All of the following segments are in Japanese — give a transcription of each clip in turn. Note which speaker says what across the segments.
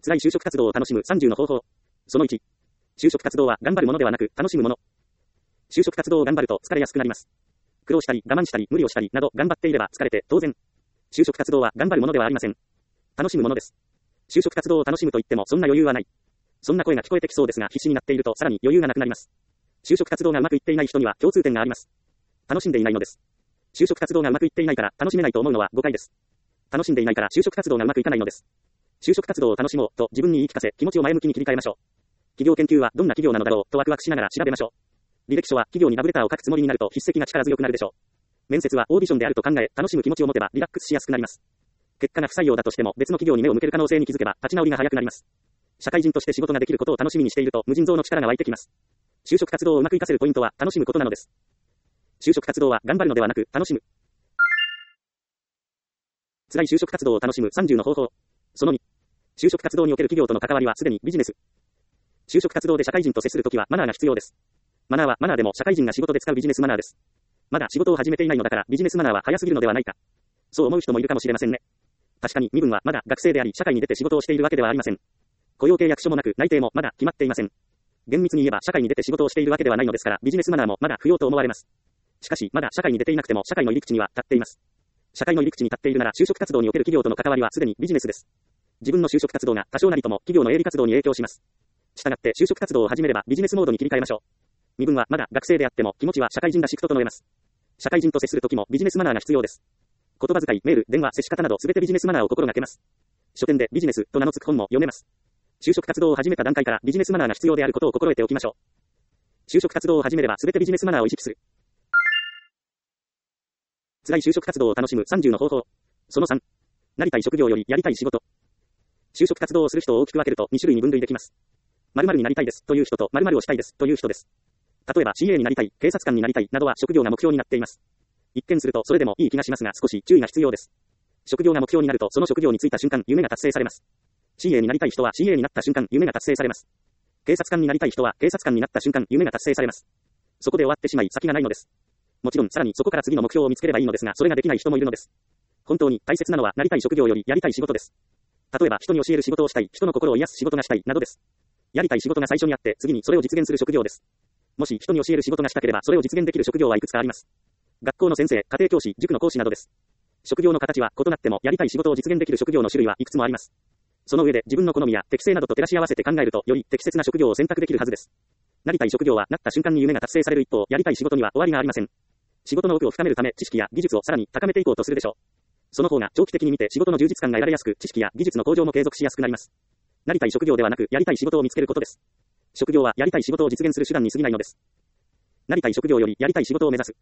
Speaker 1: 辛い就職活動を楽しむ30の方法。その1。就職活動は頑張るものではなく楽しむもの。就職活動を頑張ると疲れやすくなります。苦労したり我慢したり無理をしたりなど頑張っていれば疲れて当然。就職活動は頑張るものではありません。楽しむものです。就職活動を楽しむと言ってもそんな余裕はない。そんな声が聞こえてきそうですが、必死になっているとさらに余裕がなくなります。就職活動がうまくいっていない人には共通点があります。楽しんでいないのです。就職活動がうまくいっていないから楽しめないと思うのは誤解です。楽しんでいないから就職活動がうまくいかないのです。就職活動を楽しもうと自分に言い聞かせ、気持ちを前向きに切り替えましょう。企業研究はどんな企業なのだろうとワクワクしながら調べましょう。履歴書は企業にラブレターを書くつもりになると筆跡が力強くなるでしょう。面接はオーディションであると考え、楽しむ気持ちを持てばリラックスしやすくなります。結果が不採用だとしても別の企業に目を向ける可能性に気づけば立ち直りが早くなります。社会人として仕事ができることを楽しみにしていると無尽蔵の力が湧いてきます。就職活動をうまく活かせるポイントは楽しむことなのです。就職活動は頑張るのではなく楽しむ。辛い就職活動を楽しむ30の方法。その2。就職活動における企業との関わりはすでにビジネス。就職活動で社会人と接するときはマナーが必要です。マナーはマナーでも社会人が仕事で使うビジネスマナーです。まだ仕事を始めていないのだからビジネスマナーは早すぎるのではないか。そう思う人もいるかもしれませんね。確かに身分はまだ学生であり社会に出て仕事をしているわけではありません。雇用契約書もなく内定もまだ決まっていません。厳密に言えば社会に出て仕事をしているわけではないのですからビジネスマナーもまだ不要と思われます。しかしまだ社会に出ていなくても社会の入り口には立っています。社会の入り口に立っているなら就職活動における企業との関わりはすでにビジネスです。自分の就職活動が多少なりとも企業の営利活動に影響します。したがって就職活動を始めればビジネスモードに切り替えましょう。身分はまだ学生であっても気持ちは社会人らしく整えます。社会人と接するときもビジネスマナーが必要です。言葉遣い、メール、電話、接し方などすべてビジネスマナーを心がけます。書店でビジネスと名の付く本も読めます。就職活動を始めた段階からビジネスマナーが必要であることを心得ておきましょう。就職活動を始めればすべてビジネスマナーを意識する。辛い就職活動を楽しむ30の方法。その3。なりたい職業よりやりたい仕事。就職活動をする人を大きく分けると2種類に分類できます。〇〇になりたいですという人と〇〇をしたいですという人です。例えば CA になりたい、警察官になりたいなどは職業が目標になっています。一見するとそれでもいい気がしますが少し注意が必要です。職業が目標になるとその職業に就いた瞬間夢が達成されます。CA になりたい人は CA になった瞬間夢が達成されます。警察官になりたい人は警察官になった瞬間夢が達成されます。そこで終わってしまい先がないのです。もちろんさらにそこから次の目標を見つければいいのですがそれができない人もいるのです。本当に大切なのはなりたい職業よりやりたい仕事です。例えば人に教える仕事をしたい、人の心を癒す仕事がしたいなどです。やりたい仕事が最初にあって次にそれを実現する職業です。もし人に教える仕事がしたければそれを実現できる職業はいくつかあります。学校の先生、家庭教師、塾の講師などです。職業の形は異なってもやりたい仕事を実現できる職業の種類はいくつもあります。その上で自分の好みや適性などと照らし合わせて考えるとより適切な職業を選択できるはずです。なりたい職業はなった瞬間に夢が達成される一方、やりたい仕事には終わりがありません。仕事の奥を深めるため知識や技術をさらに高めていこうとするでしょう。その方が長期的に見て仕事の充実感が得られやすく知識や技術の向上も継続しやすくなります。なりたい職業ではなくやりたい仕事を見つけることです。職業はやりたい仕事を実現する手段に過ぎないのです。なりたい職業よりやりたい仕事を目指す。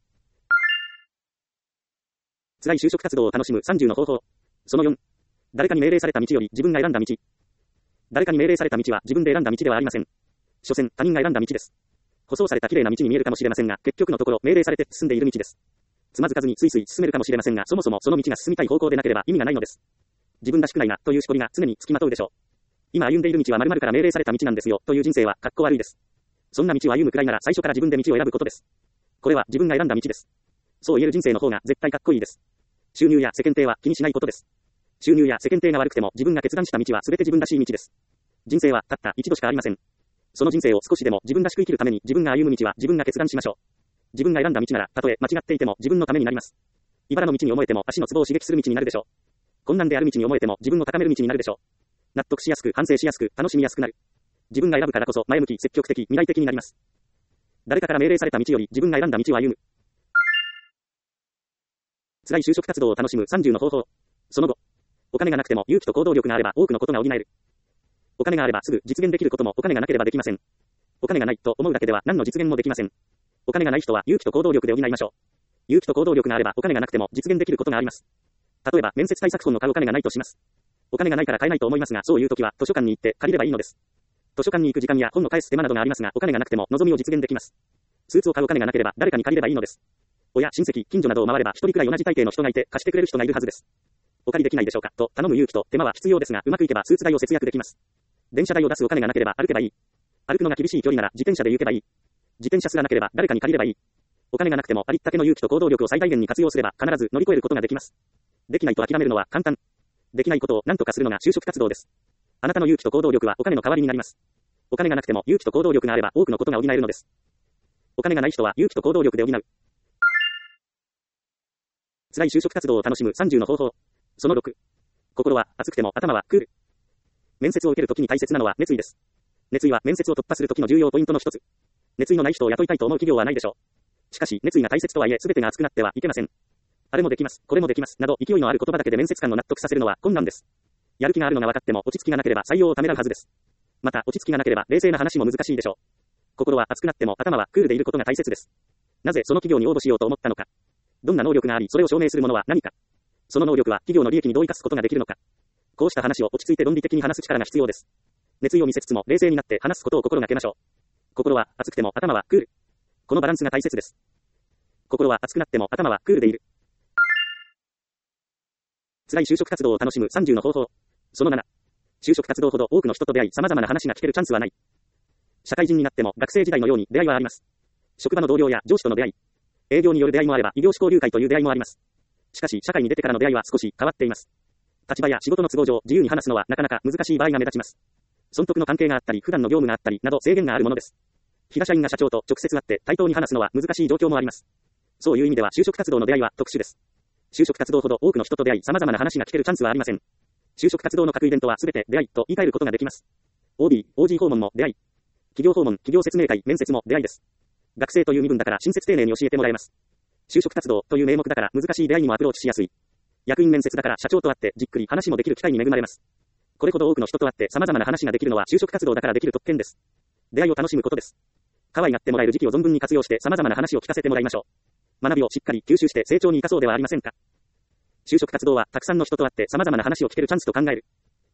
Speaker 1: 辛い就職活動を楽しむ30の方法。その4。誰かに命令された道より自分が選んだ道。誰かに命令された道は自分で選んだ道ではありません。所詮他人が選んだ道です。舗装された綺麗な道に見えるかもしれませんが、結局のところ命令されて進んでいる道です。つまずかずにスイスイ進めるかもしれませんが、そもそもその道が進みたい方向でなければ意味がないのです。自分らしくないなというしこりが常につきまとうでしょう。今歩んでいる道は〇〇から命令された道なんですよという人生はかっこ悪いです。そんな道を歩むくらいなら最初から自分で道を選ぶことです。これは自分が選んだ道です。そう言える人生の方が絶対かっこいいです。収入や世間体は気にしないことです。収入や世間体が悪くても自分が決断した道は全て自分らしい道です。人生はたった一度しかありません。その人生を少しでも自分らしく生きるために自分が歩む道は自分が決断しましょう。自分が選んだ道ならたとえ間違っていても自分のためになります。茨の道に思えても足のツボを刺激する道になるでしょう。困難である道に思えても自分を高める道になるでしょう。納得しやすく反省しやすく楽しみやすくなる。自分が選ぶからこそ前向き積極的未来的になります。誰かから命令された道より自分が選んだ道を歩む。辛い就職活動を楽しむ30の方法。その後。お金がなくても勇気と行動力があれば多くのことが補える。お金があればすぐ実現できることもお金がなければできません。お金がないと思うだけでは何の実現もできません。お金がない人は勇気と行動力で補いましょう。勇気と行動力があればお金がなくても実現できることがあります。例えば面接対策本を買うお金がないとします。お金がないから買えないと思いますが、そういう時は図書館に行って借りればいいのです。図書館に行く時間や本を返す手間などがありますが、お金がなくても望みを実現できます。スーツを買うお金がなければ誰かに借りればいいのです。親、親戚、近所などを回れば一人くらい同じ体型の人がいて貸してくれる人がいるはずです。お借りできないでしょうかと頼む勇気と手間は必要ですが、うまくいけばスーツ代を節約できます。電車代を出すお金がなければ歩けばいい。歩くのが厳しい距離なら自転車で行けばいい。自転車すらなければ誰かに借りればいい。お金がなくてもありったけの勇気と行動力を最大限に活用すれば必ず乗り越えることができます。できないと諦めるのは簡単。できないことを何とかするのが就職活動です。 あなたの勇気と行動力はお金の代わりになります。お金がなくても勇気と行動力があれば多くのことが補えるのです。お金がない人は勇気と行動力で補う。辛い就職活動を楽しむ30の方法。その6。心は熱くても頭はクール。面接を受けるときに大切なのは熱意です。熱意は面接を突破するときの重要ポイントの一つ。熱意のない人を雇いたいと思う企業はないでしょう。しかし、熱意が大切とはいえ全てが熱くなってはいけません。あれもできます、これもできます、など勢いのある言葉だけで面接官を納得させるのは困難です。やる気があるのが分かっても落ち着きがなければ採用をためらうはずです。また、落ち着きがなければ冷静な話も難しいでしょう。心は熱くなっても頭はクールでいることが大切です。なぜその企業に応募しようと思ったのか。どんな能力があり、それを証明するものは何か。その能力は企業の利益にどう生かすことができるのか。こうした話を落ち着いて論理的に話す力が必要です。熱意を見せつつも冷静になって話すことを心がけましょう。心は熱くても頭はクール。このバランスが大切です。心は熱くなっても頭はクールでいる。辛い就職活動を楽しむ30の方法。その7。就職活動ほど多くの人と出会い様々な話が聞けるチャンスはない。社会人になっても学生時代のように出会いはあります。職場の同僚や上司との出会い。営業による出会いもあれば異業種交流会という出会いもあります。しかし社会に出てからの出会いは少し変わっています。立場や仕事の都合上自由に話すのはなかなか難しい場合が目立ちます。損得の関係があったり普段の業務があったりなど制限があるものです。平社員が社長と直接会って対等に話すのは難しい状況もあります。そういう意味では就職活動の出会いは特殊です。就職活動ほど多くの人と出会い様々な話が聞けるチャンスはありません。就職活動の各イベントはすべて出会いと言い換えることができます。OB、OG 訪問も出会い。企業訪問、企業説明会、面接も出会いです。学生という身分だから親切丁寧に教えてもらえます。就職活動という名目だから難しい出会いにもアプローチしやすい。役員面接だから社長と会ってじっくり話もできる機会に恵まれます。これほど多くの人と会って様々な話ができるのは就職活動だからできる特権です。出会いを楽しむことです。可愛がってもらえる時期を存分に活用して様々な話を聞かせてもらいましょう。学びをしっかり吸収して成長に生かそうではありませんか。就職活動はたくさんの人と会って様々な話を聞けるチャンスと考える。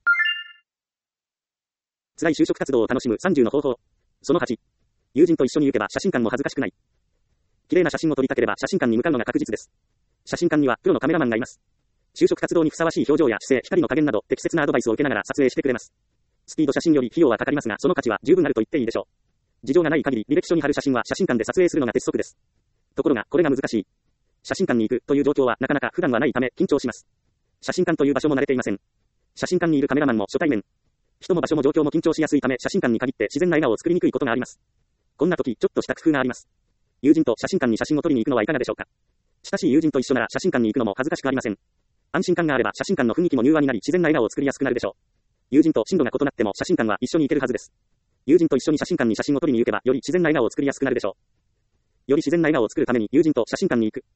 Speaker 1: 辛い就職活動を楽しむ30の方法。その8。友人と一緒に行けば写真館も恥ずかしくない。綺麗な写真を撮りたければ写真館に向かうのが確実です。写真館にはプロのカメラマンがいます。就職活動にふさわしい表情や姿勢、光の加減など適切なアドバイスを受けながら撮影してくれます。スピード写真より費用はかかりますがその価値は十分あると言っていいでしょう。事情がない限り履歴書に貼る写真は写真館で撮影するのが鉄則です。ところがこれが難しい。写真館に行くという状況はなかなか普段はないため緊張します。写真館という場所も慣れていません。写真館にいるカメラマンも初対面。人も場所も状況も緊張しやすいため写真館に限って自然な笑顔を作りにくいことがあります。こんな時ちょっとした工夫があります。友人と写真館に写真を撮りに行くのはいかがでしょうか。親しい友人と一緒なら写真館に行くのも恥ずかしくありません。安心感があれば写真館の雰囲気も柔和になり自然な笑顔を作りやすくなるでしょう。友人と進路が異なっても写真館は一緒に行けるはずです。友人と一緒に写真館に写真を撮りに行けばより自然な笑顔を作りやすくなるでしょう。より自然な笑顔を作るために友人と写真館に行く。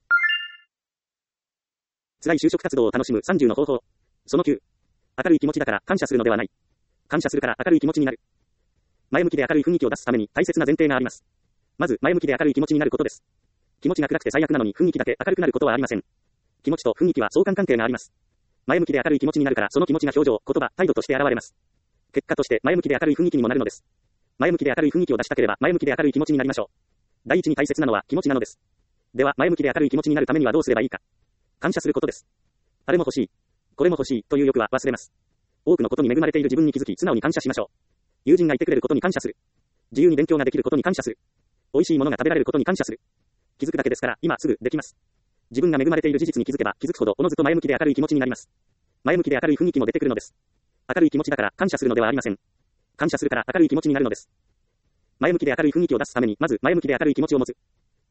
Speaker 1: 辛い就職活動を楽しむ30の方法。その9。明るい気持ちだから感謝するのではない。感謝するから明るい気持ちになる。前向きで明るい雰囲気を出すために大切な前提があります。まず前向きで明るい気持ちになることです。気持ちが暗くて最悪なのに雰囲気だけ明るくなることはありません。気持ちと雰囲気は相関関係があります。前向きで明るい気持ちになるからその気持ちが表情、言葉、態度として現れます。結果として前向きで明るい雰囲気にもなるのです。前向きで明るい雰囲気を出したければ前向きで明るい気持ちになりましょう。第一に大切なのは気持ちなのです。では前向きで明るい気持ちになるためにはどうすればいいか。感謝することです。あれも欲しい。これも欲しいという欲は忘れます。多くのことに恵まれている自分に気づき素直に感謝しましょう。友人がいてくれることに感謝する。自由に勉強ができることに感謝する。美味しいものが食べられることに感謝する。気づくだけですから今すぐできます。自分が恵まれている事実に気づけば気づくほどおのずと前向きで明るい気持ちになります。前向きで明るい雰囲気も出てくるのです。明るい気持ちだから感謝するのではありません。感謝するから明るい気持ちになるのです。前向きで明るい雰囲気を出すためにまず前向きで明るい気持ちを持つ。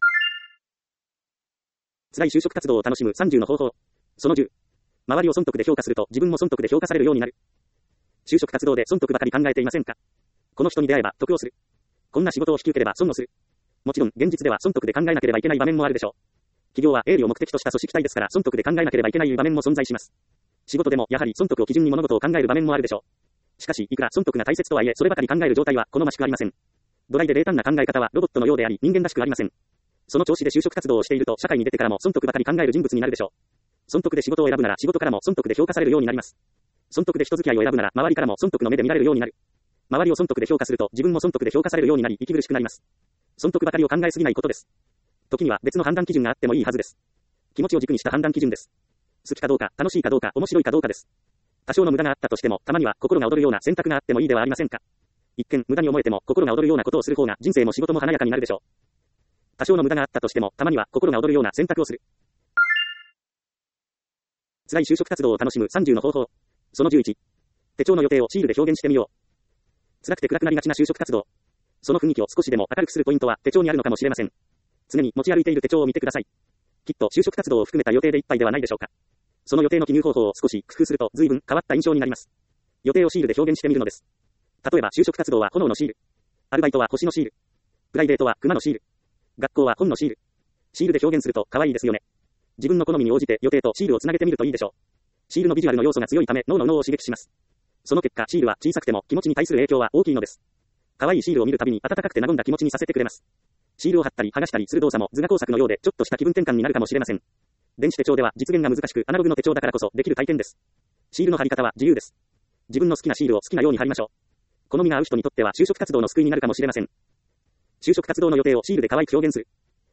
Speaker 1: 辛い就職活動を楽しむ30の方法。その10。周りを損得で評価すると自分も損得で評価されるようになる。就職活動で損得ばかり考えていませんか。この人に出会えば得をする。こんな仕事を引き受ければ損をする。もちろん現実では損得で考えなければいけない場面もあるでしょう。企業は営利を目的とした組織体ですから損得で考えなければいけない場面も存在します。仕事でもやはり損得を基準に物事を考える場面もあるでしょう。しかしいくら損得が大切とはいえそればかり考える状態は好ましくありません。ドライで冷淡な考え方はロボットのようであり人間らしくありません。その調子で就職活動をしていると社会に出てからも損得ばかり考える人物になるでしょう。損得で仕事を選ぶなら仕事からも損得で評価されるようになります。損得で人付き合いを選ぶなら周りからも損得の目で見られるようになる。周りを損得で評価すると自分も損得で評価されるようになり息苦しくなります。損得ばかりを考えすぎないことです。時には別の判断基準があってもいいはずです。気持ちを軸にした判断基準です。好きかどうか、楽しいかどうか、面白いかどうかです。多少の無駄があったとしてもたまには心が躍るような選択があってもいいではありませんか。一見無駄に思えても心が躍るようなことをする方が人生も仕事も華やかになるでしょう。多少の無駄があったとしてもたまには心が躍るような選択をする。辛い就職活動を楽しむ30の方法。その11。 手帳の予定をシールで表現してみよう。辛くて暗くなりがちな就職活動。その雰囲気を少しでも明るくするポイントは手帳にあるのかもしれません。常に持ち歩いている手帳を見てください。きっと就職活動を含めた予定でいっぱいではないでしょうか。その予定の記入方法を少し工夫すると随分変わった印象になります。予定をシールで表現してみるのです。例えば就職活動は炎のシール。アルバイトは星のシール。プライベートは熊のシール。学校は本のシール。シールで表現すると可愛いですよね。自分の好みに応じて予定とシールをつなげてみるといいでしょう。シールのビジュアルの要素が強いため脳の脳を刺激します。その結果シールは小さくても気持ちに対する影響は大きいのです。可愛いシールを見るたびに温かくて和んだ気持ちにさせてくれます。シールを貼ったり剥がしたりする動作も図画工作のようでちょっとした気分転換になるかもしれません。電子手帳では実現が難しくアナログの手帳だからこそできる体験です。シールの貼り方は自由です。自分の好きなシールを好きなように貼りましょう。好みが合う人にとっては就職活動の救いになるかもしれません。就職活動の予定をシールで可愛く表現する。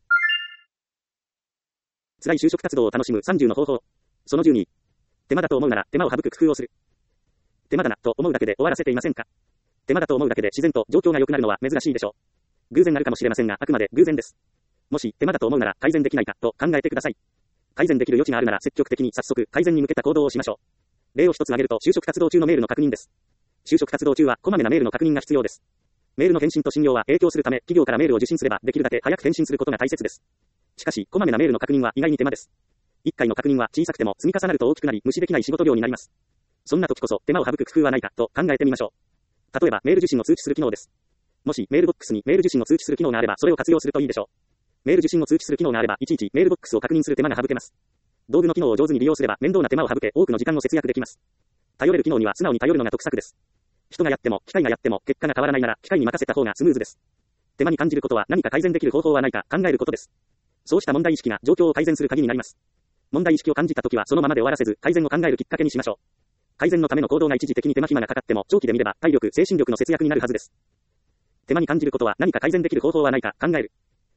Speaker 1: 辛い就職活動を楽しむ30の方法。その12。手間だと思うなら手間を省く工夫をする。手間だなと思うだけで終わらせていませんか。手間だと思うだけで自然と状況が良くなるのは珍しいでしょう。偶然なるかもしれませんがあくまで偶然です。もし手間だと思うなら改善できないかと考えてください。改善できる余地があるなら積極的に早速改善に向けた行動をしましょう。例を一つ挙げると就職活動中のメールの確認です。就職活動中はこまめなメールの確認が必要です。メールの返信と信用は影響するため企業からメールを受信すればできるだけ早く返信することが大切です。しかしこまめなメールの確認は意外に手間です。1回の確認は小さくても積み重なると大きくなり無視できない仕事量になります。そんな時こそ手間を省く工夫はないかと考えてみましょう。例えばメール受信を通知する機能です。もしメールボックスにメール受信を通知する機能があればそれを活用するといいでしょう。メール受信を通知する機能があればいちいちメールボックスを確認する手間が省けます。道具の機能を上手に利用すれば面倒な手間を省け多くの時間を節約できます。頼れる機能には素直に頼るのが得策です。人がやっても機械がやっても結果が変わらないなら機械に任せた方がスムーズです。手間に感じることは何か改善できる方法はないか考えることです。そうした問題意識が状況を改善する鍵になります。問題意識を感じたときはそのままで終わらせず改善を考えるきっかけにしましょう。改善のための行動が一時的に手間暇がかかっても長期で見れば体力、精神力の節約になるはずです。手間に感じることは何か改善できる方法はないか考える。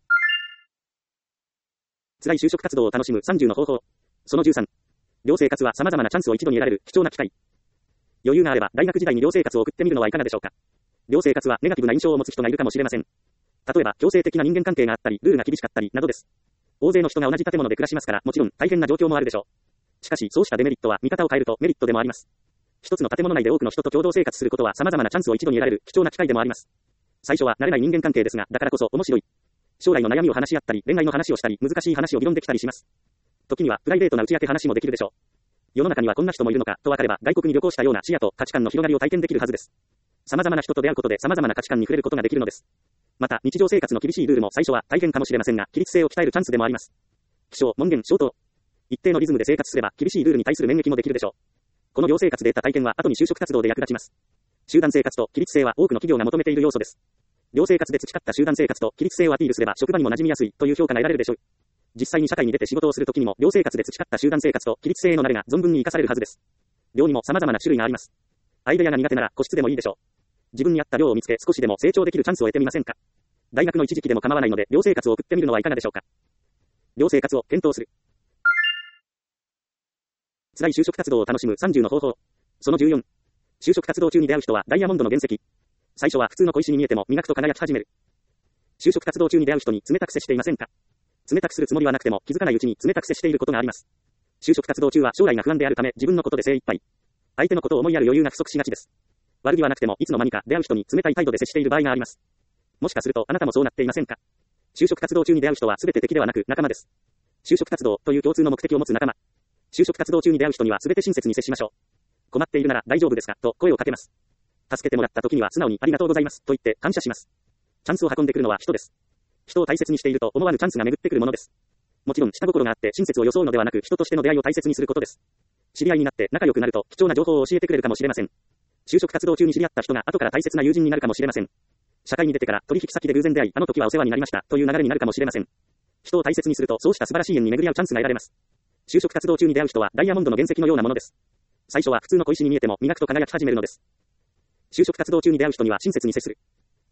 Speaker 1: 辛い就職活動を楽しむ30の方法。その13。寮生活は様々なチャンスを一度に得られる貴重な機会。余裕があれば大学時代に寮生活を送ってみるのはいかがでしょうか。寮生活はネガティブな印象を持つ人がいるかもしれません。例えば強制的な人間関係があったりルールが厳しかったりなどです。大勢の人が同じ建物で暮らしますからもちろん大変な状況もあるでしょう。しかしそうしたデメリットは見方を変えるとメリットでもあります。一つの建物内で多くの人と共同生活することは様々なチャンスを一度に得られる貴重な機会でもあります。最初は慣れない人間関係ですがだからこそ面白い。将来の悩みを話し合ったり恋愛の話をしたり難しい話を議論できたりします。時にはプライベートな打ち明け話もできるでしょう。世の中にはこんな人もいるのかと分かれば外国に旅行したような視野と価値観の広がりを体験できるはずです。様々な人と出会うことで様々な価値観に触れることができるのです。また日常生活の厳しいルールも最初は大変かもしれませんが規律性を鍛えるチャンスでもあります。気象、門限、消灯。一定のリズムで生活すれば厳しいルールに対する免疫もできるでしょう。この寮生活で得た体験は後に就職活動で役立ちます。集団生活と規律性は多くの企業が求めている要素です。寮生活で培った集団生活と規律性をアピールすれば職場にも馴染みやすいという評価が得られるでしょう。実際に社会に出て仕事をするときにも寮生活で培った集団生活と規律性への慣れが存分に活かされるはずです。寮にも様々な種類があります。アイデアが苦手なら個室でもいいでしょう。自分に合った寮を見つけ少しでも成長できるチャンスを得てみませんか。大学の一時期でも構わないので寮生活を送ってみるのはいかがでしょうか。寮生活を検討する。辛い就職活動を楽しむ30の方法。その14。就職活動中に出会う人はダイヤモンドの原石。最初は普通の小石に見えても磨くと輝き始める。就職活動中に出会う人に冷たく接していませんか。冷たくするつもりはなくても気づかないうちに冷たく接していることがあります。就職活動中は将来が不安であるため自分のことで精一杯。相手のことを思いやる余裕が不足しがちです。悪気はなくてもいつの間にか出会う人に冷たい態度で接している場合があります。もしかするとあなたもそうなっていませんか。就職活動中に出会う人は全て敵ではなく仲間です。就職活動という共通の目的を持つ仲間。就職活動中に出会う人には全て親切に接しましょう。困っているなら大丈夫ですかと声をかけます。助けてもらった時には素直にありがとうございますと言って感謝します。チャンスを運んでくるのは人です。人を大切にしていると思わぬチャンスが巡ってくるものです。もちろん下心があって親切を装うのではなく人としての出会いを大切にすることです。知り合いになって仲良くなると貴重な情報を教えてくれるかもしれません。就職活動中に知り合った人が後から大切な友人になるかもしれません。社会に出てから取引先で偶然出会いあの時はお世話になりましたという流れになるかもしれません。人を大切にするとそうした素晴らしい縁に巡り合うチャンスが得られます。就職活動中に出会う人はダイヤモンドの原石のようなものです。最初は普通の小石に見えても磨くと輝き始めるのです。就職活動中に出会う人には親切に接する。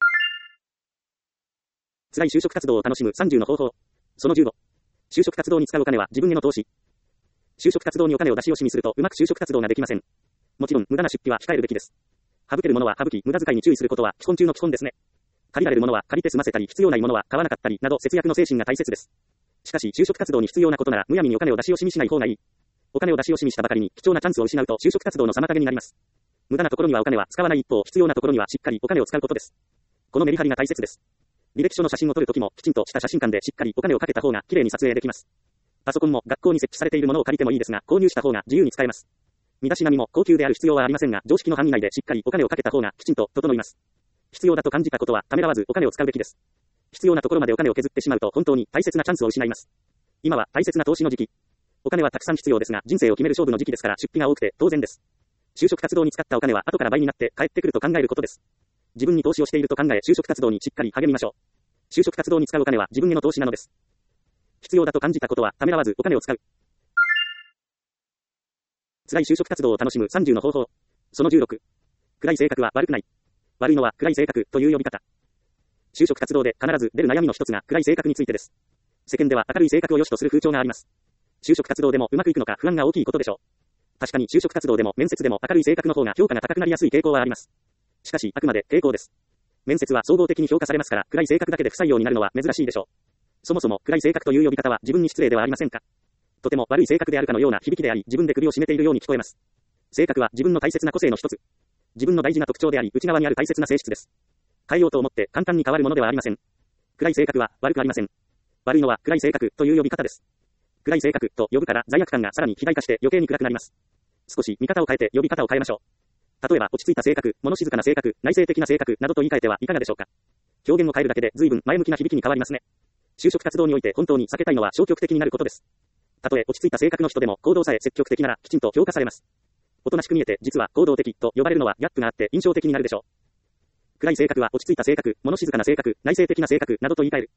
Speaker 1: 辛い就職活動を楽しむ30の方法。その15。就職活動に使うお金は自分への投資。就職活動にお金を出し惜しみするとうまく就職活動ができません。もちろん無駄な出費は控えるべきです。省けるものは省き、無駄遣いに注意することは基本中の基本ですね。借りられるものは借りて済ませたり、必要ないものは買わなかったりなど節約の精神が大切です。しかし就職活動に必要なことならむやみにお金を出し惜しみしない方がいい。お金を出し惜しみしたばかりに貴重なチャンスを失うと就職活動の妨げになります。 無駄なところにはお金は使わない一方、必要なところにはしっかりお金を使うことです。このメリハリが大切です。履歴書の写真を撮るときも、きちんとした写真館でしっかりお金をかけた方が綺麗に撮影できます。パソコンも学校に設置されているものを借りてもいいですが、購入した方が自由に使えます。身だしなみも高級である必要はありませんが、常識の範囲内でしっかりお金をかけた方がきちんと整います。必要だと感じたことはためらわずお金を使うべきです。必要なところまでお金を削ってしまうと本当に大切なチャンスを失います。今は大切な投資の時期。お金はたくさん必要ですが、人生を決める勝負の時期ですから出費が多くて当然です。就職活動に使ったお金は後から倍になって返ってくると考えることです。自分に投資をしていると考え、就職活動にしっかり励みましょう。就職活動に使うお金は自分への投資なのです。必要だと感じたことはためらわずお金を使う。辛い就職活動を楽しむ30の方法。その16。暗い性格は悪くない。悪いのは暗い性格という呼び方。就職活動で必ず出る悩みの一つが暗い性格についてです。世間では明るい性格を良しとする風潮があります。就職活動でもうまくいくのか不安が大きいことでしょう。確かに就職活動でも面接でも明るい性格の方が評価が高くなりやすい傾向はあります。しかしあくまで傾向です。面接は総合的に評価されますから暗い性格だけで不採用になるのは珍しいでしょう。そもそも暗い性格という呼び方は自分に失礼ではありませんか。とても悪い性格であるかのような響きであり、自分で首を絞めているように聞こえます。性格は自分の大切な個性の一つ。自分の大事な特徴であり、内側にある大切な性質です。変えようと思って簡単に変わるものではありません。暗い性格は悪くありません。悪いのは暗い性格という呼び方です。暗い性格と呼ぶから罪悪感がさらに肥大化して余計に暗くなります。少し見方を変えて呼び方を変えましょう。例えば落ち着いた性格、物静かな性格、内省的な性格などと言い換えてはいかがでしょうか。表現を変えるだけで随分前向きな響きに変わりますね。就職活動において本当に避けたいのは消極的になることです。たとえ落ち着いた性格の人でも行動さえ積極的ならきちんと評価されます。おとなしく見えて実は行動的と呼ばれるのはギャップがあって印象的になるでしょう。暗い性格は落ち着いた性格、物静かな性格、内省的な性格などと言い換える。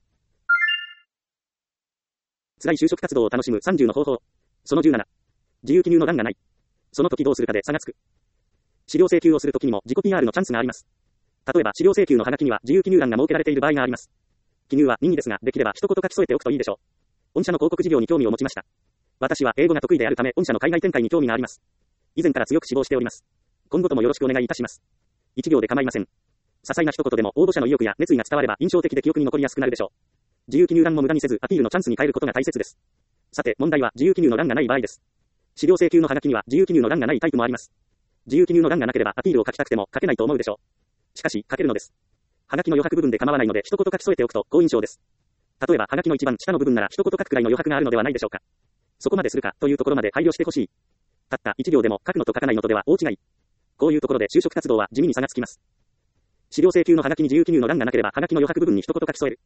Speaker 1: 辛い就職活動を楽しむ30の方法。その17。自由記入の欄がない。その時どうするかで差がつく。資料請求をするときにも自己 PR のチャンスがあります。例えば資料請求のハガキには自由記入欄が設けられている場合があります。記入は任意ですが、できれば一言書き添えておくといいでしょう。御社の広告事業に興味を持ちました。私は英語が得意であるため、御社の海外展開に興味があります。以前から強く志望しております。今後ともよろしくお願いいたします。一行で構いません。些細な一言でも応募者の意欲や熱意が伝われば印象的で記憶に残りやすくなるでしょう。自由記入欄も無駄にせずアピールのチャンスに変えることが大切です。さて、問題は自由記入の欄がない場合です。資料請求のハガキには自由記入の欄がないタイプもあります。自由記入の欄がなければアピールを書きたくても書けないと思うでしょう。しかし、書けるのです。ハガキの余白部分で構わないので一言書き添えておくと好印象です。例えばハガキの一番下の部分なら一言書くくらいの余白があるのではないでしょうか。そこまでするかというところまで配慮してほしい。たった一行でも書くのと書かないのとでは大違い。こういうところで就職活動は地味に差がつきます。資料請求のハガキに自由記入の欄がなければハガキの余白部分に一言書き添える。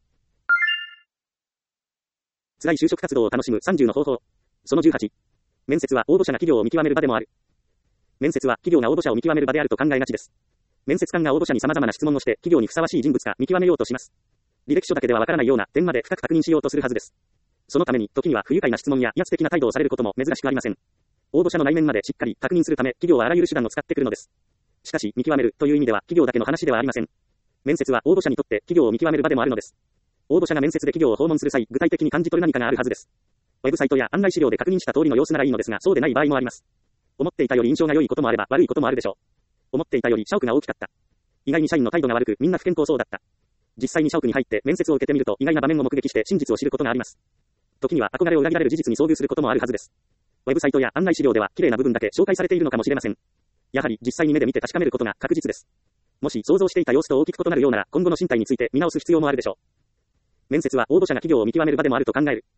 Speaker 1: 辛い就職活動を楽しむ30の方法。その18。面接は応募者が企業を見極める場でもある。面接は企業が応募者を見極める場であると考えがちです。面接官が応募者に様々な質問をして企業にふさわしい人物か見極めようとします。履歴書だけではわからないような点まで深く確認しようとするはずです。そのために時には不愉快な質問や威圧的な態度をされることも珍しくありません。応募者の内面までしっかり確認するため企業はあらゆる手段を使ってくるのです。しかし見極めるという意味では企業だけの話ではありません。面接は応募者にとって企業を見極める場でもあるのです。応募者が面接で企業を訪問する際、具体的に感じ取る何かがあるはずです。ウェブサイトや案内資料で確認した通りの様子ならいいのですが、そうでない場合もあります。思っていたより印象が良いこともあれば悪いこともあるでしょう。思っていたより社屋が大きかった。意外に社員の態度が悪くみんな不健康そうだった。実際に社屋に入って面接を受けてみると意外な場面を目撃して真実を知ることがあります。時には憧れを裏切られる事実に遭遇することもあるはずです。ウェブサイトや案内資料では綺麗な部分だけ紹介されているのかもしれません。やはり実際に目で見て確かめることが確実です。もし想像していた様子と大きく異なるようなら今後の進退について見直す必要もあるでしょう。面接は応募者が企業を見極める場でもあると考える。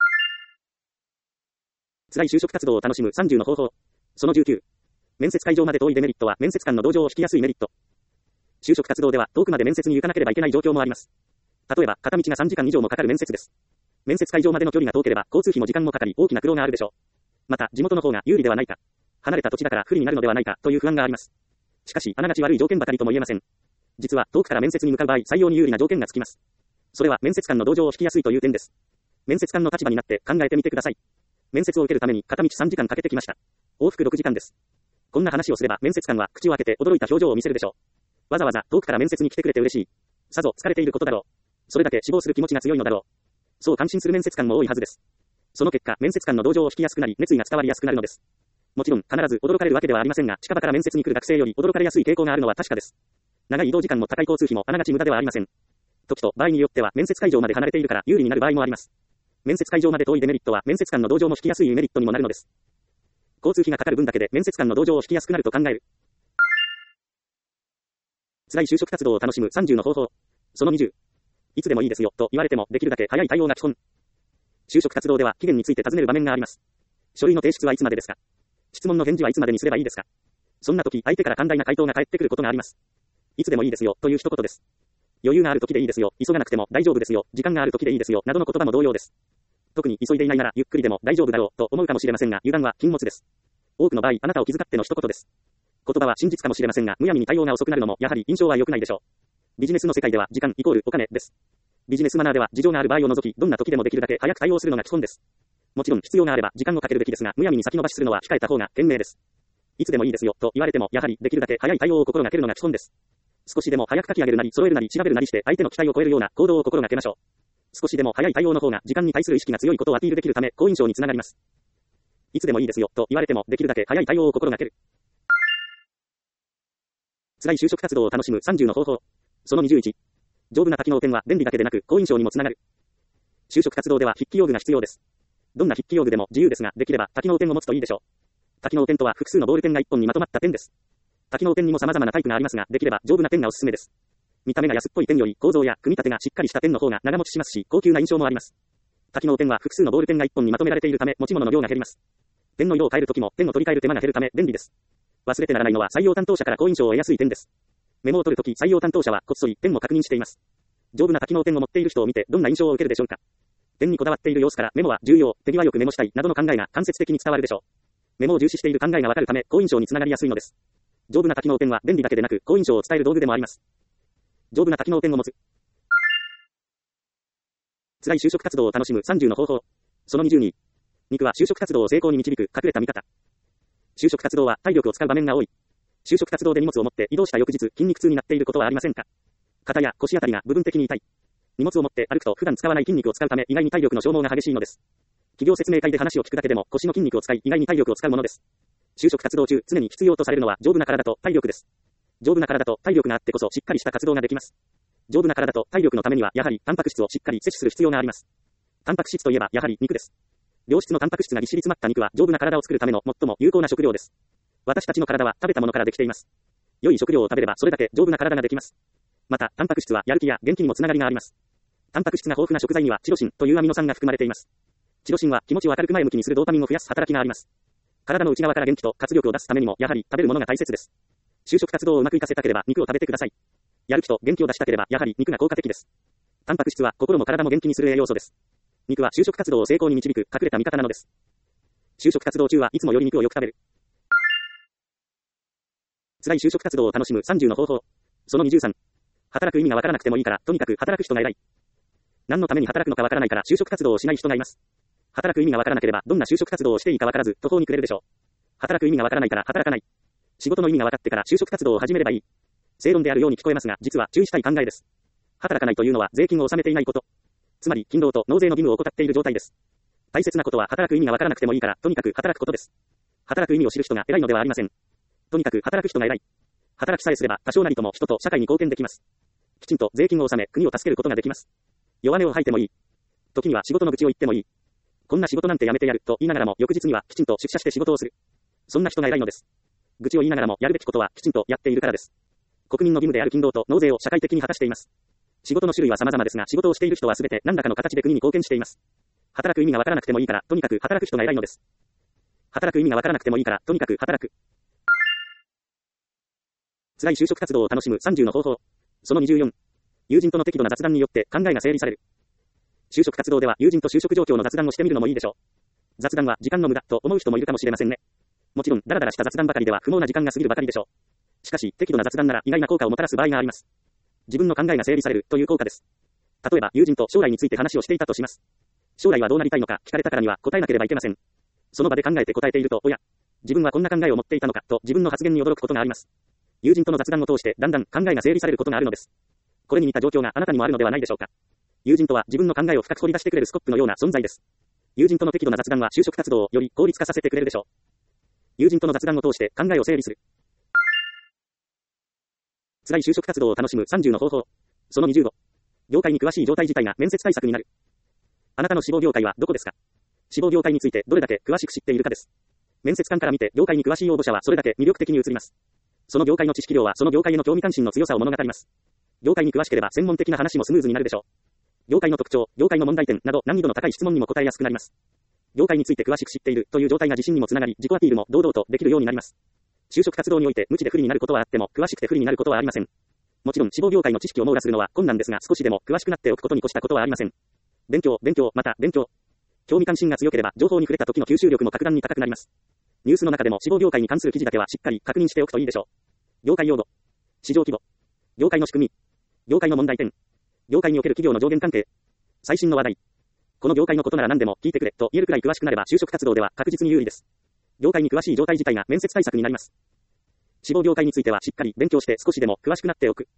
Speaker 1: 辛い就職活動を楽しむ30の方法。その19。面接会場まで遠いデメリットは面接官の同情を引きやすいメリット。就職活動では遠くまで面接に行かなければいけない状況もあります。例えば片道が3時間以上もかかる面接です。面接会場までの距離が遠ければ交通費も時間もかかり大きな苦労があるでしょう。また地元の方が有利ではないか、離れた土地だから不利になるのではないかという不安があります。しかしあながち悪い条件ばかりとも言えません。実は遠くから面接に向かう場合採用に有利な条件がつきます。それは面接官の同情を引きやすいという点です。面接官の立場になって考えてみてください。面接を受けるために片道3時間かけてきました。往復6時間です。こんな話をすれば面接官は口を開けて驚いた表情を見せるでしょう。わざわざ遠くから面接に来てくれて嬉しい。さぞ疲れていることだろう。それだけ志望する気持ちが強いのだろう。そう感心する面接官も多いはずです。その結果、面接官の同情を引きやすくなり、熱意が伝わりやすくなるのです。もちろん、必ず驚かれるわけではありませんが、近場から面接に来る学生より驚かれやすい傾向があるのは確かです。長い移動時間も高い交通費もあながち無駄ではありません。時と場合によっては面接会場まで離れているから有利になる場合もあります。面接会場まで遠いデメリットは面接官の同情も引きやすいメリットにもなるのです。交通費がかかる分だけで面接官の同情を引きやすくなると考える。 辛い就職活動を楽しむ30の方法。その20。いつでもいいですよ、と言われても、できるだけ早い対応が基本。就職活動では期限について尋ねる場面があります。書類の提出はいつまでですか？質問の返事はいつまでにすればいいですか？そんな時、相手から寛大な回答が返ってくることがあります。いつでもいいですよ、という一言です。余裕がある時でいいですよ、急がなくても大丈夫ですよ、時間がある時でいいですよ、などの言葉も同様です。特に急いでいないならゆっくりでも大丈夫だろう、と思うかもしれませんが、油断は禁物です。多くの場合、あなたを気遣っての一言です。言葉は真実かもしれませんが、むやみに対応が遅くなるのも、やはり印象は良くないでしょう。ビジネスの世界では、時間イコールお金です。ビジネスマナーでは、事情がある場合を除き、どんな時でもできるだけ早く対応するのが基本です。もちろん、必要があれば、時間をかけるべきですが、むやみに先延ばしするのは控えた方が賢明です。いつでもいいですよ、と言われても、やはり、できるだけ早い対応を心がけるのが基本です。少しでも早く書き上げるなり、揃えるなり、調べるなりして、相手の期待を超えるような行動を心がけましょう。少しでも早い対応の方が、時間に対する意識が強いことをアピールできるため、好印象につながります。いつでもいいですよ、と言われても、できるだけ早い対応を心がける。辛い就職活動を楽しむ30の方法。その21。丈夫な多機能ペンは便利だけでなく、好印象にもつながる。就職活動では筆記用具が必要です。どんな筆記用具でも自由ですが、できれば多機能ペンを持つといいでしょう。多機能ペンとは複数のボールペンが1本にまとまったペンです。多機能ペンにも様々なタイプがありますが、できれば丈夫なペンがおすすめです。見た目が安っぽいペンより構造や組み立てがしっかりしたペンの方が長持ちしますし、高級な印象もあります。多機能ペンは複数のボールペンが1本にまとめられているため、持ち物の量が減ります。ペンの色を変えるときも、ペンを取り替える手間が減るため便利です。忘れてならないのは採用担当者から好印象を得やすい点です。メモを取るとき採用担当者はこっそりペンも確認しています。丈夫な多機能ペンを持っている人を見てどんな印象を受けるでしょうか。ペンにこだわっている様子からメモは重要、手際よくメモしたいなどの考えが間接的に伝わるでしょう。メモを重視している考えがわかるため好印象につながりやすいのです。丈夫な多機能ペンは便利だけでなく好印象を伝える道具でもあります。丈夫な多機能ペンを持つ。辛い就職活動を楽しむ30の方法。その20に。肉は就職活動を成功に導く隠れた味方。就職活動は体力を使う場面が多い。就職活動で荷物を持って移動した翌日、筋肉痛になっていることはありませんか？肩や腰あたりが部分的に痛い。荷物を持って歩くと普段使わない筋肉を使うため意外に体力の消耗が激しいのです。企業説明会で話を聞くだけでも腰の筋肉を使い意外に体力を使うものです。就職活動中、常に必要とされるのは丈夫な体と体力です。丈夫な体と体力があってこそしっかりした活動ができます。丈夫な体と体力のためにはやはりタンパク質をしっかり摂取する必要があります。タンパク質といえばやはり肉です。良質のタンパク質がぎっしり詰まった肉は丈夫な体を作るための最も有効な食料です。私たちの体は食べたものからできています。良い食料を食べればそれだけ丈夫な体ができます。また、タンパク質はやる気や元気にもつながりがあります。タンパク質が豊富な食材にはチロシンというアミノ酸が含まれています。チロシンは気持ちを明るく前向きにするドーパミンを増やす働きがあります。体の内側から元気と活力を出すためにもやはり食べるものが大切です。就職活動をうまくいかせたければ肉を食べてください。やる気と元気を出したければやはり肉が効果的です。タンパク質は心も体も元気にする栄養素です。肉は就職活動を成功に導く隠れた味方なのです。就職活動中はいつもより肉をよく食べる。辛い就職活動を楽しむ30の方法。その23。働く意味がわからなくてもいいから、とにかく働く人が偉い。何のために働くのかわからないから就職活動をしない人がいます。働く意味がわからなければ、どんな就職活動をしていいかわからず、途方に暮れるでしょう。働く意味がわからないから働かない。仕事の意味がわかってから就職活動を始めればいい。正論であるように聞こえますが、実は注意したい考えです。働かないというのは税金を納めていないこと。つまり、勤労と納税の義務を怠っている状態です。大切なことは働く意味がわからなくてもいいから、とにかく働くことです。働く意味を知る人が偉いのではありません。とにかく働く人が偉い。働きさえすれば多少なりとも人と社会に貢献できます。きちんと税金を納め、国を助けることができます。弱音を吐いてもいい。時には仕事の愚痴を言ってもいい。こんな仕事なんてやめてやると言いながらも翌日にはきちんと出社して仕事をする。そんな人が偉いのです。愚痴を言いながらもやるべきことはきちんとやっているからです。国民の義務である勤労と納税を社会的に果たしています。仕事の種類は様々ですが、仕事をしている人はすべて何らかの形で国に貢献しています。働く意味がわからなくてもいいから、とにかく働く人が偉いのです。働く意味がわからなくてもいいから、とにかく働く。辛い就職活動を楽しむ30の方法。その24。友人との適度な雑談によって考えが整理される。就職活動では友人と就職状況の雑談をしてみるのもいいでしょう。雑談は時間の無駄と思う人もいるかもしれませんね。もちろん、ダラダラした雑談ばかりでは不毛な時間が過ぎるばかりでしょう。しかし、適度な雑談なら意外な効果をもたらす場合があります。自分の考えが整理されるという効果です。例えば、友人と将来について話をしていたとします。将来はどうなりたいのか聞かれたからには答えなければいけません。その場で考えて答えていると、おや、自分はこんな考えを持っていたのかと自分の発言に驚くことがあります。友人との雑談を通してだんだん考えが整理されることがあるのです。これに似た状況があなたにもあるのではないでしょうか。友人とは自分の考えを深く掘り出してくれるスコップのような存在です。友人との適度な雑談は就職活動をより効率化させてくれるでしょう。友人との雑談を通して考えを整理する。辛い就職活動を楽しむ30の方法。その25。業界に詳しい状態自体が面接対策になる。あなたの志望業界はどこですか？志望業界についてどれだけ詳しく知っているかです。面接官から見て業界に詳しい応募者はそれだけ魅力的に映ります。 その業界の知識量はその業界への興味関心の強さを物語ります。業界に詳しければ専門的な話もスムーズになるでしょう。業界の特徴、業界の問題点など難易度の高い質問にも答えやすくなります。業界について詳しく知っているという状態が自信にもつながり、自己アピールも堂々とできるようになります。就職活動において無知で不利になることはあっても、詳しくて不利になることはありません。もちろん志望業界の知識を網羅するのは困難ですが、少しでも詳しくなっておくことに越したことはありません。勉強、また勉強。興味関心が強ければ情報に触れた時の吸収力も格段に高くなります。ニュースの中でも志望業界に関する記事だけはしっかり確認しておくといいでしょう。業界用語、市場規模、業界の仕組み、業界の問題点、業界における企業の上限関係、最新の話題。この業界のことなら何でも聞いてくれと言えるくらい詳しくなれば就職活動では確実に有利です。業界に詳しい状態自体が面接対策になります。志望業界についてはしっかり勉強して少しでも詳しくなっておく。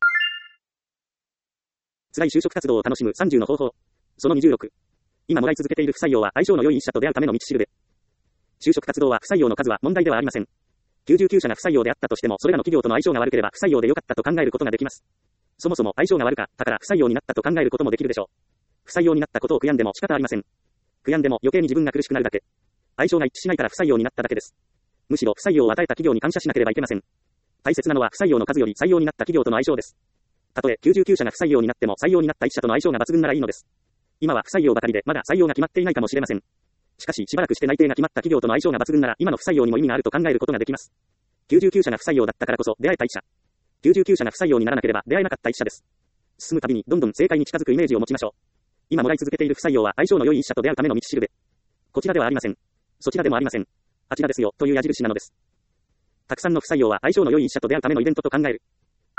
Speaker 1: 辛い就職活動を楽しむ30の方法。その26。今もらい続けている不採用は相性の良い一社と出会うための道しるべ。就職活動は不採用の数は問題ではありません。99社が不採用であったとしても、それらの企業との相性が悪ければ不採用で良かったと考えることができます。そもそも相性が悪かったから不採用になったと考えることもできるでしょう。不採用になったことを悔やんでも仕方ありません。悔やんでも余計に自分が苦しくなるだけ。相性が一致しないから不採用になっただけです。むしろ不採用を与えた企業に感謝しなければいけません。大切なのは不採用の数より採用になった企業との相性です。たとえ99社が不採用になっても採用になった1社との相性が抜群ならいいのです。今は不採用ばかりでまだ採用が決まっていないかもしれません。しかししばらくして内定が決まった企業との相性が抜群なら今の不採用にも意味があると考えることができます。99社が不採用だったからこそ出会えた1社。99社が不採用にならなければ出会えなかった1社です。進むたびにどんどん正解に近づくイメージを持ちましょう。今もらい続けている不採用は相性の良い1社と出会うための道しるべ。こちらではありません。そちらでもありません。あちらですよという矢印なのです。たくさんの不採用は相性の良い1社と出会うためのイベントと考える。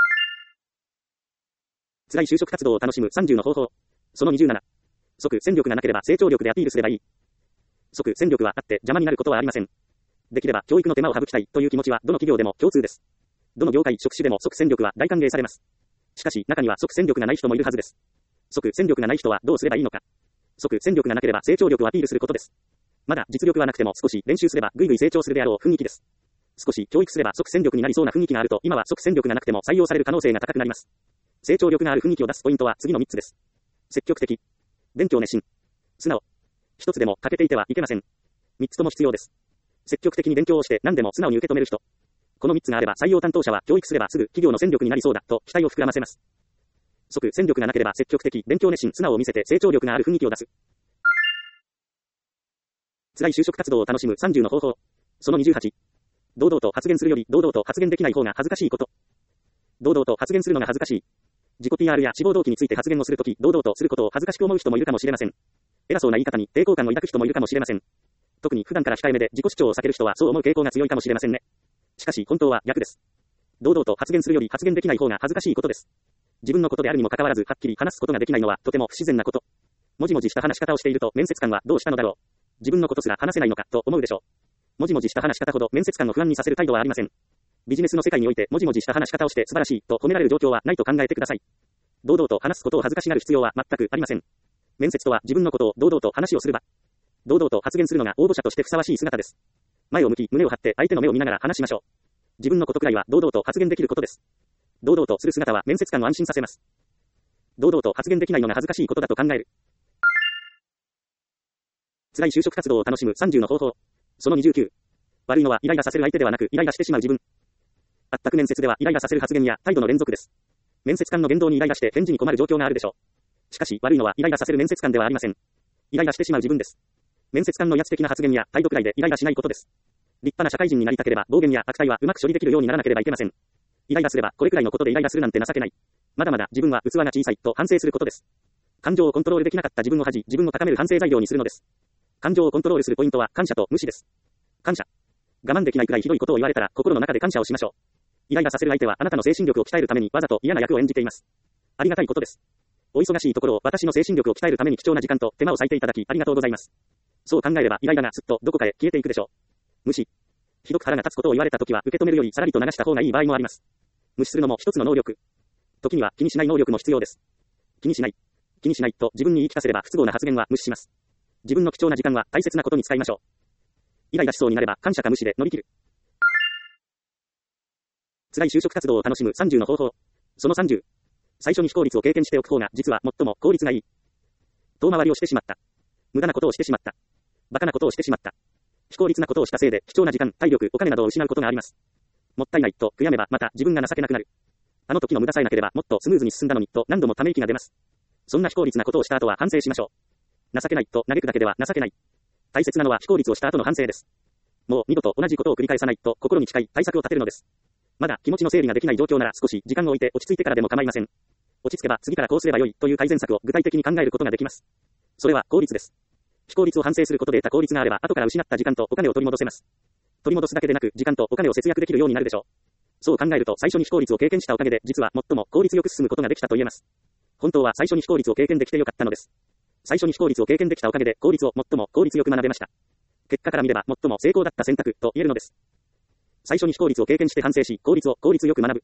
Speaker 1: 辛い就職活動を楽しむ30の方法。その27。即戦力がなければ成長力でアピールすればいい。即戦力はあって邪魔になることはありません。できれば教育の手間を省きたいという気持ちはどの企業でも共通です。どの業界職種でも即戦力は大歓迎されます。しかし中には即戦力がない人もいるはずです。即戦力がない人はどうすればいいのか。即戦力がなければ成長力をアピールすることです。まだ実力はなくても少し練習すればぐいぐい成長するであろう雰囲気です。少し教育すれば即戦力になりそうな雰囲気があると今は即戦力がなくても採用される可能性が高くなります。成長力がある雰囲気を出すポイントは次の3つです。積極的。勉強熱心。素直。一つでも欠けていてはいけません。3つとも必要です。積極的に勉強をして何でも素直に受け止める人。この3つがあれば採用担当者は教育すればすぐ企業の戦力になりそうだと期待を膨らませます。即戦力がなければ積極的、勉強熱心、素直を見せて成長力がある雰囲気を出す。辛い就職活動を楽しむ30の方法。その28。堂々と発言するより堂々と発言できない方が恥ずかしいこと。堂々と発言するのが恥ずかしい。自己 PR や志望動機について発言をするとき、堂々とすることを恥ずかしく思う人もいるかもしれません。偉そうな言い方に抵抗感を抱く人もいるかもしれません。特に普段から控えめで自己主張を避ける人はそう思う傾向が強いかもしれませんね。しかし本当は逆です。堂々と発言するより発言できない方が恥ずかしいことです。自分のことであるにもかかわらずはっきり話すことができないのはとても不自然なこと。もじもじした話し方をしていると面接官はどうしたのだろう。自分のことすら話せないのかと思うでしょう。もじもじした話し方ほど面接官を不安にさせる態度はありません。ビジネスの世界においてもじもじした話し方をして素晴らしいと褒められる状況はないと考えてください。堂々と話すことを恥ずかしがる必要は全くありません。面接とは自分のことを堂々と話をする場。堂々と発言するのが応募者としてふさわしい姿です。前を向き胸を張って相手の目を見ながら話しましょう。自分のことくらいは堂々と発言できることです。堂々とする姿は面接官を安心させます。堂々と発言できないのが恥ずかしいことだと考える。辛い就職活動を楽しむ30の方法。その29。悪いのはイライラさせる相手ではなくイライラしてしまう自分。全く面接ではイライラさせる発言や態度の連続です。面接官の言動にイライラして返事に困る状況があるでしょう。しかし悪いのはイライラさせる面接官ではありません。イライラしてしまう自分です。面接官の威圧的な発言や態度くらいでイライラしないことです。立派な社会人になりたければ暴言や悪態はうまく処理できるようにならなければいけません。イライラすればこれくらいのことでイライラするなんて情けない。まだまだ自分は器が小さいと反省することです。感情をコントロールできなかった自分を恥じ、自分を高める反省材料にするのです。感情をコントロールするポイントは感謝と無視です。感謝。我慢できないくらいひどいことを言われたら心の中で感謝をしましょう。イライラさせる相手はあなたの精神力を鍛えるためにわざと嫌な役を演じています。ありがたいことです。お忙しいところを私の精神力を鍛えるために貴重な時間と手間を割いていただきありがとうございます。そう考えればイライラがすっとどこかへ消えていくでしょう。無視。ひどく腹が立つことを言われたときは受け止めるよりさらりと流した方がいい場合もあります。無視するのも一つの能力。時には気にしない能力も必要です。気にしないと自分に言い聞かせれば不都合な発言は無視します。自分の貴重な時間は大切なことに使いましょう。イライラしそうになれば感謝か無視で乗り切る。辛い就職活動を楽しむ30の方法。その30。最初に非効率を経験しておく方が実は最も効率がいい。遠回りをしてしまった。無駄なことをしてしまった。馬鹿なことをしてしまった。非効率なことをしたせいで貴重な時間、体力、お金などを失うことがあります。 もったいないと悔やめばまた自分が情けなくなる。あの時の無駄さえなければもっとスムーズに進んだのにと何度もため息が出ます。そんな非効率なことをした後は反省しましょう。情けないと嘆くだけでは情けない。大切なのは非効率をした後の反省です。もう二度と同じことを繰り返さないと心に誓い対策を立てるのです。まだ気持ちの整理ができない状況なら少し時間を置いて落ち着いてからでも構いません。落ち着けば次からこうすればよいという改善策を具体的に考えることができます。それは効率です。非効率を反省することで得た効率があれば後から失った時間とお金を取り戻せます。取り戻すだけでなく時間とお金を節約できるようになるでしょう。そう考えると最初に非効率を経験したおかげで実は最も効率よく進むことができたと言えます。本当は最初に非効率を経験できてよかったのです。最初に非効率を経験できたおかげで効率を最も効率よく学べました。結果から見れば最も成功だった選択と言えるのです。最初に非効率を経験して反省し効率を効率よく学ぶ。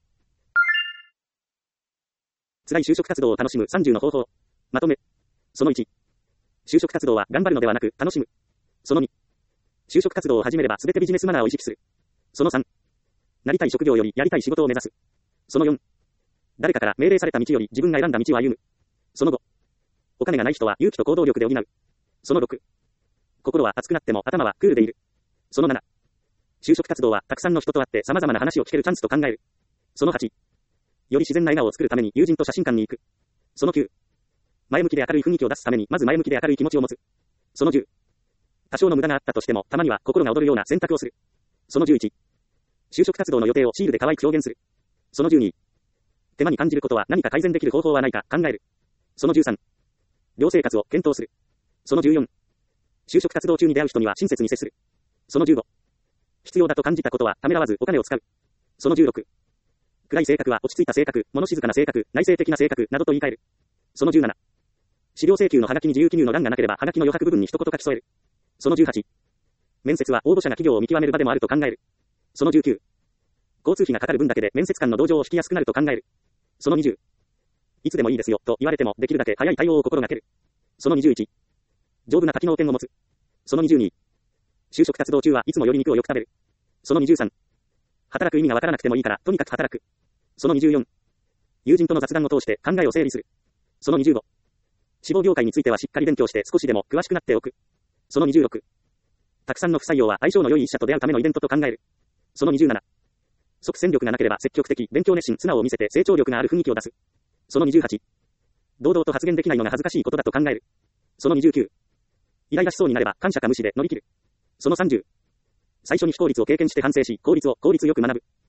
Speaker 1: 辛い就職活動を楽しむ30の方法。まとめ。その1。就職活動は頑張るのではなく楽しむ。その2。就職活動を始めれば全てビジネスマナーを意識する。その3。なりたい職業よりやりたい仕事を目指す。その4。誰かから命令された道より自分が選んだ道を歩む。その5。お金がない人は勇気と行動力で補う。その6。心は熱くなっても頭はクールでいる。その7。就職活動はたくさんの人と会って様々な話を聞けるチャンスと考える。その8。より自然な笑顔を作るために友人と写真館に行く。その9。前向きで明るい雰囲気を出すためにまず前向きで明るい気持ちを持つ。その10。多少の無駄があったとしてもたまには心が躍るような選択をする。その11。就職活動の予定をシールで可愛く表現する。その12。手間に感じることは何か改善できる方法はないか考える。その13。寮生活を検討する。その14。就職活動中に出会う人には親切に接する。その15。必要だと感じたことはためらわずお金を使う。その16。暗い性格は落ち着いた性格、物静かな性格、内省的な性格などと言い換える。その17。資料請求のハガキに自由記入の欄がなければハガキの余白部分に一言書き添える。その18。面接は応募者が企業を見極める場でもあると考える。その19。交通費がかかる分だけで面接官の同情を引きやすくなると考える。その20。いつでもいいですよと言われてもできるだけ早い対応を心がける。その21。丈夫な多機能点を持つ。その22。就職活動中はいつもより肉をよく食べる。その23。働く意味がわからなくてもいいからとにかく働く。その24。友人との雑談を通して考えを整理する。その25。志望業界についてはしっかり勉強して少しでも詳しくなっておく。その26。たくさんの不採用は相性の良い一社と出会うためのイベントと考える。その27。即戦力がなければ積極的、勉強熱心、素直を見せて成長力がある雰囲気を出す。その28。堂々と発言できないのが恥ずかしいことだと考える。その29。イライラしそうになれば感謝か無視で乗り切る。その30。最初に非効率を経験して反省し、効率よく学ぶ。